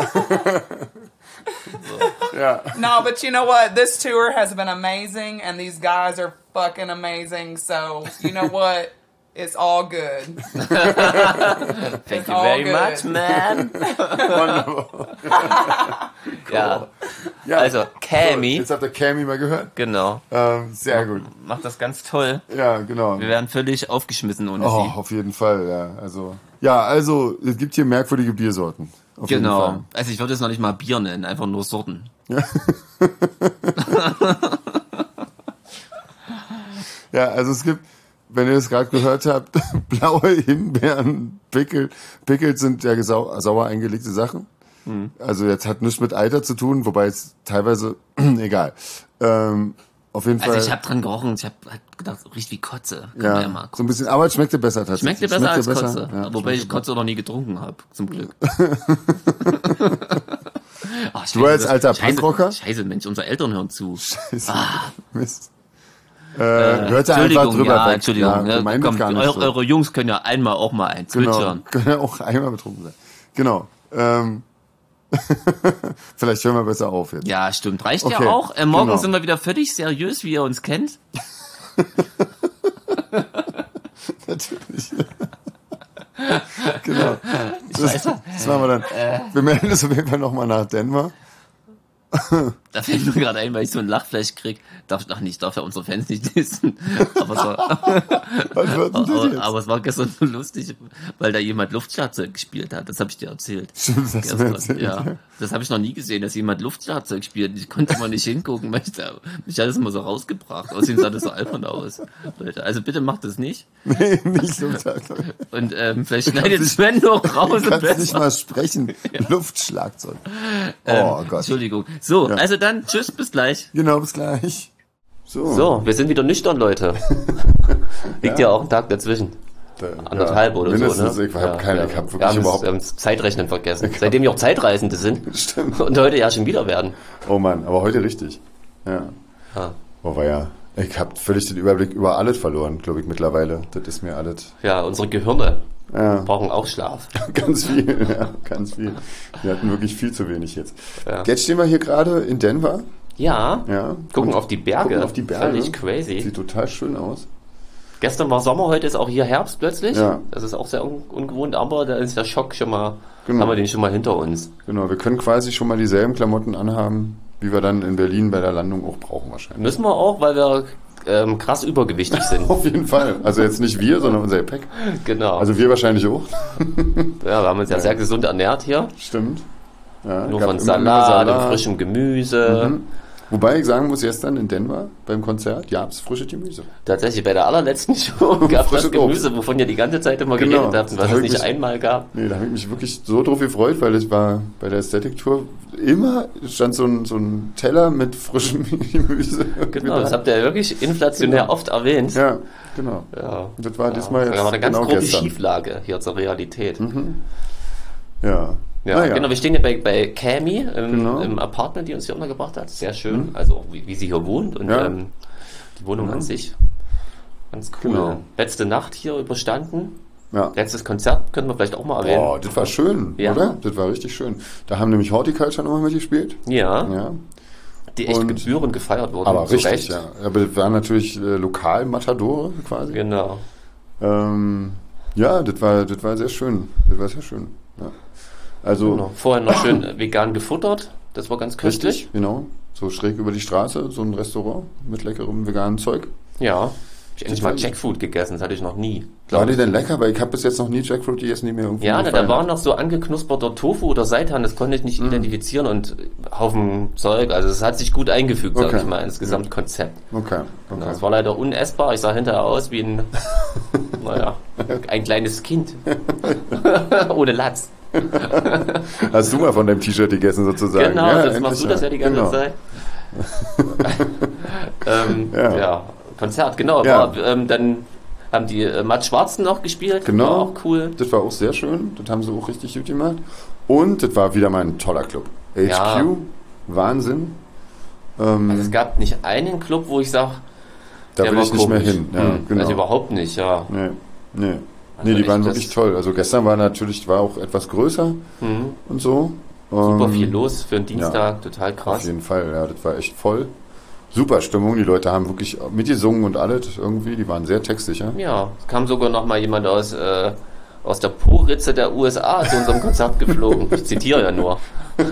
Ja, No, but you know what? This tour has been amazing, and these guys are fucking amazing. So you know what? It's all good. Thank you all very good. much, man. Ja, ja. also Kami, Jetzt habt ihr Kami mal gehört. genau, Ähm, sehr gut. macht das ganz toll. Ja, genau. Wir wären völlig aufgeschmissen ohne Oh, sie. auf jeden Fall, ja. Also, ja, also, es gibt hier merkwürdige Biersorten. Auf jeden Genau. Fall. Also ich würde es noch nicht mal Bier nennen, einfach nur Sorten. Ja, also es gibt, wenn ihr das gerade gehört habt, blaue Himbeeren, Pickel. Pickel sind ja sau sauer eingelegte Sachen. Hm. Also jetzt hat nichts mit Alter zu tun, wobei es teilweise, egal. Ähm, auf jeden Fall. Also ich habe dran gerochen, ich habe gedacht, riecht wie Kotze. Kann man ja ja, mal so ein bisschen, aber es schmeckte besser tatsächlich. Schmeckt dir besser als Schmeckte Kotze. ja, Wobei ich schmeckte Kotze noch nie getrunken habe, zum Glück. Oh, scheiße, Du als das- alter scheiße, Punkrocker? Scheiße, Mensch, unsere Eltern hören zu. besser. Mist. Äh, hört da einfach Entschuldigung, drüber ja, weg. Entschuldigung. Ja, Ja, wir meinen das komm, gar nicht eure, so. eure Jungs können ja einmal auch mal ein Genau, zwitschern. können ja auch einmal betrunken sein. Genau. Ähm, vielleicht hören wir besser auf jetzt. Ja, stimmt. Reicht Okay, ja auch. Äh, morgen genau. sind wir wieder völlig seriös, wie ihr uns kennt. Natürlich. Genau. Das, das machen wir dann. Wir melden uns auf jeden Fall nochmal nach Denver. Da fällt mir gerade ein, weil ich so ein Lachfleisch krieg. Darf, ach nicht, darf ja unsere Fans nicht wissen. Aber es war, Was wird denn das aber, jetzt? aber es war gestern so lustig, weil da jemand Luftschlagzeug gespielt hat. Das habe ich dir erzählt. Stimmt, das hast du mir Gestern, erzählt. ja. Das habe ich noch nie gesehen, dass jemand Luftschlagzeug spielt. Ich konnte mal nicht hingucken, weil ich da, mich hat das immer so rausgebracht. Außerdem sah das so albern aus. Leute, also bitte macht das nicht. Nee, nicht so. Und ähm, vielleicht schneidet Sven noch raus. Du kannst besser. nicht mal sprechen. Luftschlagzeug. Oh Ähm, Gott. Entschuldigung. So, Ja. also dann, tschüss, bis gleich. Genau, bis gleich. So. So, wir sind wieder nüchtern, Leute. Liegt ja, auch ein Tag dazwischen. Da- Anderthalb ja, oder mindestens, so, ne? Ich habe keine, ich habe wir wirklich haben überhaupt. wir haben das Zeitrechnen vergessen. Seitdem wir auch Zeitreisende sind. Stimmt. Und heute ja schon wieder werden. Oh Mann, aber heute richtig. Ja. Ja, Oh, war ja. Ich habe völlig den Überblick über alles verloren, glaube ich, mittlerweile. Das ist mir alles. ja unsere Gehirne Ja. brauchen auch Schlaf. Ganz viel, ja, ganz viel. Wir hatten wirklich viel zu wenig jetzt. Ja. Jetzt stehen wir hier gerade in Denver. Ja, Ja. gucken Und auf die Berge. Gucken auf die Berge. Völlig crazy. Sieht total schön aus. Gestern war Sommer, heute ist auch hier Herbst plötzlich. Ja. Das ist auch sehr un ungewohnt, aber da ist der Schock schon mal, Genau. haben wir den schon mal hinter uns. Genau, wir können quasi schon mal dieselben Klamotten anhaben, wie wir dann in Berlin bei der Landung auch brauchen wahrscheinlich. Müssen wir auch, weil wir ähm, krass übergewichtig sind. Auf jeden Fall. Also jetzt nicht wir, sondern unser Gepäck. Genau. Also wir wahrscheinlich auch. ja, wir haben uns ja sehr gesund ernährt hier. Stimmt. Ja, Nur gab von immer Salat, nur und frischem Gemüse. Mhm. Wobei ich sagen muss, gestern in Denver beim Konzert gab es frische Gemüse. Tatsächlich, bei der allerletzten Show gab es Frisches das Gemüse, wovon ihr die ganze Zeit immer Genau. geredet habt, und was Da es hab nicht ich mich- einmal gab. Nee, da habe ich mich wirklich so drauf gefreut, weil es war bei der Aesthetic Tour immer stand so ein, so ein Teller mit frischem Gemüse. Genau, das habt ihr wirklich inflationär Genau. oft erwähnt. Ja, genau. Ja. Und das war Ja. diesmal jetzt Da war eine ganz genau große gestern. Schieflage hier zur Realität. Ja. Ja, Naja. genau, wir stehen hier bei, bei Cami im, Genau. im Apartment, die uns hier untergebracht hat. Sehr schön, also wie, wie sie hier wohnt und Ja. ähm, die Wohnung Mhm. an sich. Ganz cool. Genau. Letzte Nacht hier überstanden. Ja. Letztes Konzert können wir vielleicht auch mal erwähnen. Boah, das war schön, Ja. oder? Das war richtig schön. Da haben nämlich Horticulture nochmal mitgespielt. Ja, Ja. die echt Und- gebührend gefeiert wurden. Aber zu richtig, Recht. ja. Aber das waren natürlich äh, Lokal-Matadore quasi. Genau. Ähm, ja, das war, das war sehr schön. Das war sehr schön. Ja. Also, Genau. Vorher noch schön vegan gefuttert. Das war ganz köstlich. richtig, genau. So schräg über die Straße, so ein Restaurant mit leckerem veganen Zeug. Ja. Hab ich endlich mal war- Jackfruit gegessen, das hatte ich noch nie. War die denn lecker? Weil ich habe bis jetzt noch nie Jackfruit gegessen, die mir irgendwie Ja, da, gefallen da war hat. noch so angeknusperter Tofu oder Seitan, das konnte ich nicht identifizieren, und Haufen Zeug, also es hat sich gut eingefügt, sag Okay. ich mal, ins Gesamtkonzept. Okay, Ja, okay. es war leider unessbar, ich sah hinterher aus wie ein, naja, ein kleines Kind. Ohne Latz. Hast du mal von deinem T-Shirt gegessen sozusagen? Genau, ja, das machst du das ja die ganze genau. Zeit. ähm, Ja. ja. Konzert, genau. Ja. War, ähm, dann haben die äh, Matt Schwarzen noch gespielt, Genau. war auch cool. Das war auch sehr schön. Das haben sie auch richtig gut gemacht. Und das war wieder mal ein toller Club. H Q, Ja. Wahnsinn. Ähm, Also es gab nicht einen Club, wo ich sage, da der will war ich nicht mehr komisch. hin. Ja, Hm, genau. Also überhaupt nicht, ja. Nee, nee. Also nee, die echt, waren das- wirklich toll. Also gestern war natürlich, war auch etwas größer Mhm. und so. Super Ähm, viel los für einen Dienstag, total Auf krass. jeden Fall, ja, das war echt voll. Super Stimmung, die Leute haben wirklich mitgesungen und alles irgendwie, die waren sehr textsicher. Ja, es kam sogar noch mal jemand aus, äh, aus der Po-Ritze der U S A zu unserem Konzert geflogen. Ich zitiere ja nur.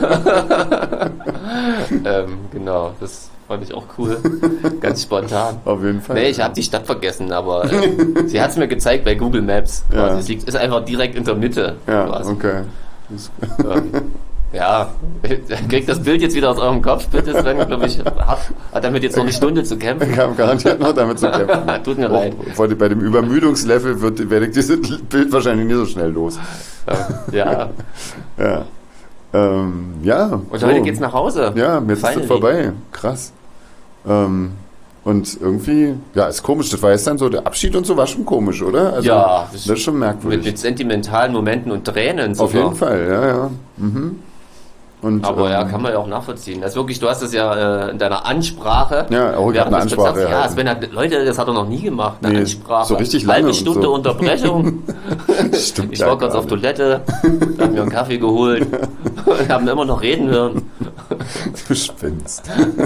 ähm, genau, das fand ich auch cool. Ganz spontan. Auf jeden Fall. Nee, ich habe die Stadt vergessen, aber äh, sie hat es mir gezeigt bei Google Maps. Ja. Quasi. Es liegt, ist einfach direkt in der Mitte. Ja, quasi. okay. Das- Ähm, ja, kriegt das Bild jetzt wieder aus eurem Kopf, bitte, Sven, glaube ich, hat, hat damit jetzt noch eine Stunde zu kämpfen. Ich habe garantiert noch damit zu kämpfen. Tut mir leid. Auch vor- bei dem Übermüdungslevel wird, werde ich dieses Bild wahrscheinlich nicht so schnell los. Ähm, ja, Ja. Ähm, ja. und so. heute geht's nach Hause. Ja, mir ist Finally. das vorbei. Krass. Ähm, und irgendwie, ja, ist komisch. Das war jetzt dann so, der Abschied und so war schon komisch, oder? Also, Ja, das ist schon merkwürdig. Mit, mit sentimentalen Momenten und Tränen sogar. Auf jeden Fall, ja, ja. Mhm. Und, Aber ja, ähm, kann man ja auch nachvollziehen. Das ist wirklich, du hast es ja äh, in deiner Ansprache. Ja, oh, ich während hab eine des Konzerts- Ansprache Ja, gehalten. Sven hat, Leute, das hat er noch nie gemacht, eine Nee, Ansprache. so richtig lange Halbe und Stunde so. Unterbrechung. Stimmt Ich ja war kurz gar auf nicht. Toilette, hab mir einen Kaffee geholt und haben immer noch reden hören. Du spinnst.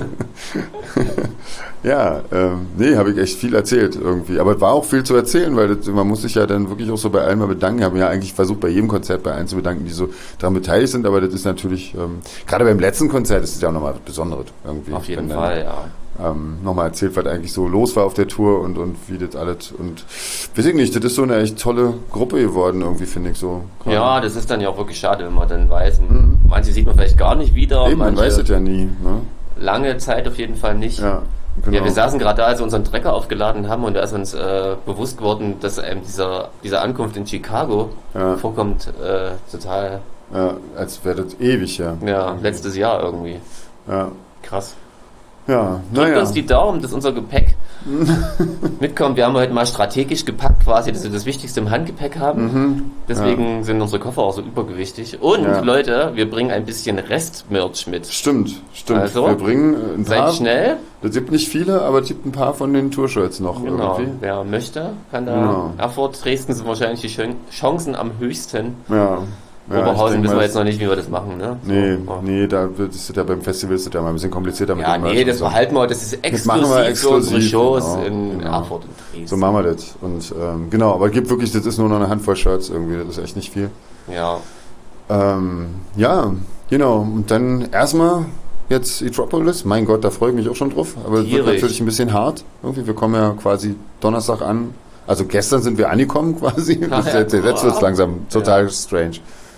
Ja, ähm, nee, habe ich echt viel erzählt irgendwie. Aber es war auch viel zu erzählen, weil das, man muss sich ja dann wirklich auch so bei allen mal bedanken. Ich habe ja eigentlich versucht, bei jedem Konzert bei allen zu bedanken, die so daran beteiligt sind. Aber das ist natürlich, ähm, gerade beim letzten Konzert ist es ja auch nochmal was Besonderes irgendwie. Auf jeden Wenn Fall, ja. dann, ähm, nochmal erzählt, was eigentlich so los war auf der Tour und, und wie das alles. Und weiß ich nicht, das ist so eine echt tolle Gruppe geworden irgendwie, finde ich so. Ja, das ist dann ja auch wirklich schade, wenn man dann weiß. Manche sieht man vielleicht gar nicht wieder, Mhm. Eben, man manche weiß es ja nie. Ne? lange Zeit auf jeden Fall nicht. Ja, genau. Ja, wir saßen gerade da, als wir unseren Trecker aufgeladen haben, und da ist uns äh, bewusst geworden, dass einem dieser, diese Ankunft in Chicago Ja. vorkommt, äh, total, Ja, als wäre das ewig, ja. ja, letztes Jahr irgendwie. Ja, Krass. ja Drückt naja. uns die Daumen, dass unser Gepäck mitkommt. Wir haben heute mal strategisch gepackt, quasi, dass wir das Wichtigste im Handgepäck haben. Deswegen sind unsere Koffer auch so übergewichtig. Und Mhm. Ja. Leute, wir bringen ein bisschen Restmerch mit. Stimmt, stimmt. Also, wir bringen äh, ein Seid paar. schnell. Es gibt nicht viele, aber es gibt ein paar von den Tourshirts noch Genau. irgendwie. Wer möchte, kann da. Genau. Erfurt, Dresden sind wahrscheinlich die Ch- Chancen am höchsten. Ja. Ja, ich Oberhausen denk wissen mal, wir jetzt noch nicht, wie wir das machen, ne? Nee, So, nee, da wird es ja beim Festival ist das ja mal ein bisschen komplizierter mit Ja, dem Merch nee, und das so. behalten wir, das ist exklusiv, machen wir für unsere exklusiv, Shows genau, in genau. Erfurt und Dresden. So machen wir das. Und ähm, genau, aber es gibt wirklich, das ist nur noch eine Handvoll Shirts irgendwie, das ist echt nicht viel. Ja, Ähm, ja, genau. Und dann erstmal jetzt Metropolis. Mein Gott, da freue ich mich auch schon drauf. Aber es wird Tierisch. natürlich ein bisschen hart. Irgendwie, wir kommen ja quasi Donnerstag an. Also gestern sind wir angekommen quasi. Ah, Das, ja. jetzt jetzt wird es langsam total strange.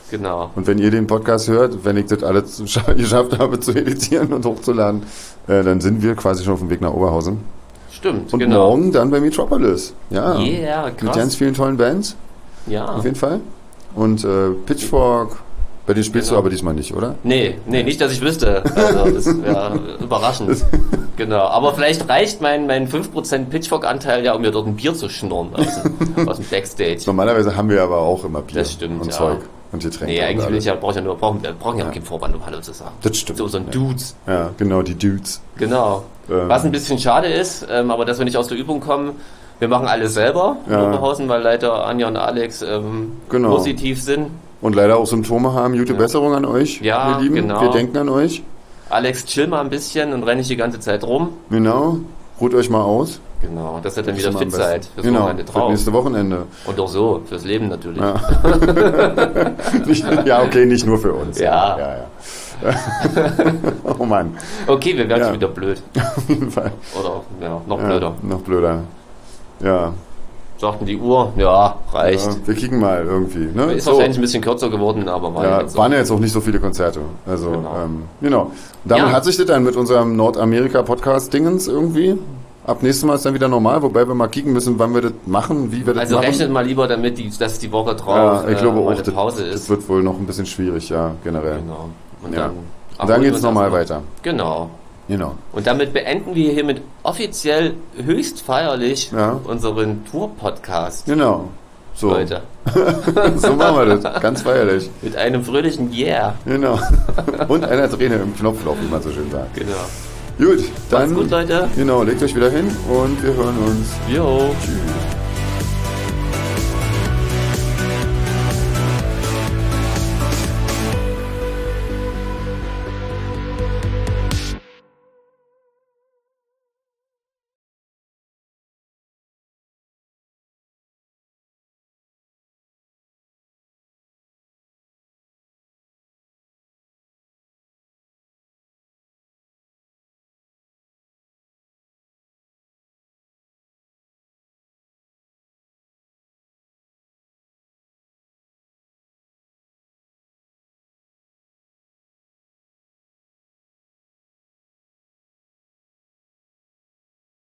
Genau. Und wenn ihr den Podcast hört, wenn ich das alles geschafft habe zu editieren und hochzuladen, äh, dann sind wir quasi schon auf dem Weg nach Oberhausen. Stimmt, Und genau. morgen dann bei Metropolis. Ja. Yeah, Mit krass. ganz vielen tollen Bands, Ja. auf jeden Fall. Und äh, Pitchfork, bei denen spielst Genau. du aber diesmal nicht, oder? Nee, nee, nicht, dass ich wüsste. Also, das wäre überraschend. Genau. Aber vielleicht reicht mein, mein fünf Prozent Pitchfork-Anteil ja, um mir dort ein Bier zu schnurren aus dem, aus dem Backstage. Normalerweise haben wir aber auch immer Bier Das stimmt, und ja. Zeug und Getränke. Nee, und eigentlich will alles. ich ja, brauche ich ja nur, brauchen, wir brauchen ja auch keinen Vorwand, um Hallo zu sagen. Das stimmt. So, so ein Ja. Dudes. Ja, genau, die Dudes. Genau. Ähm. Was ein bisschen schade ist, ähm, aber dass wir nicht aus der Übung kommen, wir machen alles selber in Ja. Oberhausen, weil leider Anja und Alex ähm, Genau. positiv sind. Und leider auch Symptome haben. Gute Besserung an euch, Ja, ihr Lieben. genau. Wir denken an euch. Alex, chill mal ein bisschen und renn nicht die ganze Zeit rum. Genau. Ruht euch mal aus. Genau, dass ihr dann Das wieder ist immer fit am besten. seid fürs Genau, Wochenende für das drauf. nächste Wochenende. Und auch so, fürs Leben natürlich. Ja. Nicht, ja, okay, nicht nur für uns. Ja. ja, ja. Oh Mann, Okay, wir werden Ja. schon wieder blöd. auf jeden Fall. Oder ja, noch Ja, blöder. noch blöder. Ja. Sagten die Uhr, ja, reicht. ja, wir kicken mal irgendwie. Ne? Ist So. wahrscheinlich ein bisschen kürzer geworden, aber war ja, Ja, jetzt so. waren ja jetzt auch nicht so viele Konzerte. Also, Genau. ähm, genau. Und damit Ja. hat sich das dann mit unserem Nordamerika-Podcast-Dingens irgendwie. Ab nächstes Mal ist dann wieder normal, wobei wir mal kicken müssen, wann wir das machen, wie wir das Also machen. rechnet mal lieber damit, die, dass die Woche ja, drauf ich glaube äh, auch, mal eine das, Pause das ist. wird wohl noch ein bisschen schwierig, ja, generell. Genau. Und Ja. dann, Und erholen dann wir geht's uns nochmal erstmal. weiter. Genau. Genau. Und damit beenden wir hiermit offiziell höchst feierlich Ja. unseren Tour-Podcast Genau. So. heute. So machen wir das. Ganz feierlich. Mit einem fröhlichen Yeah. Genau. Und einer Träne im Knopfloch, wie man so schön sagt. Genau. Gut, dann. Macht's gut, Leute. Genau, legt euch wieder hin und wir hören uns. Jo. Tschüss.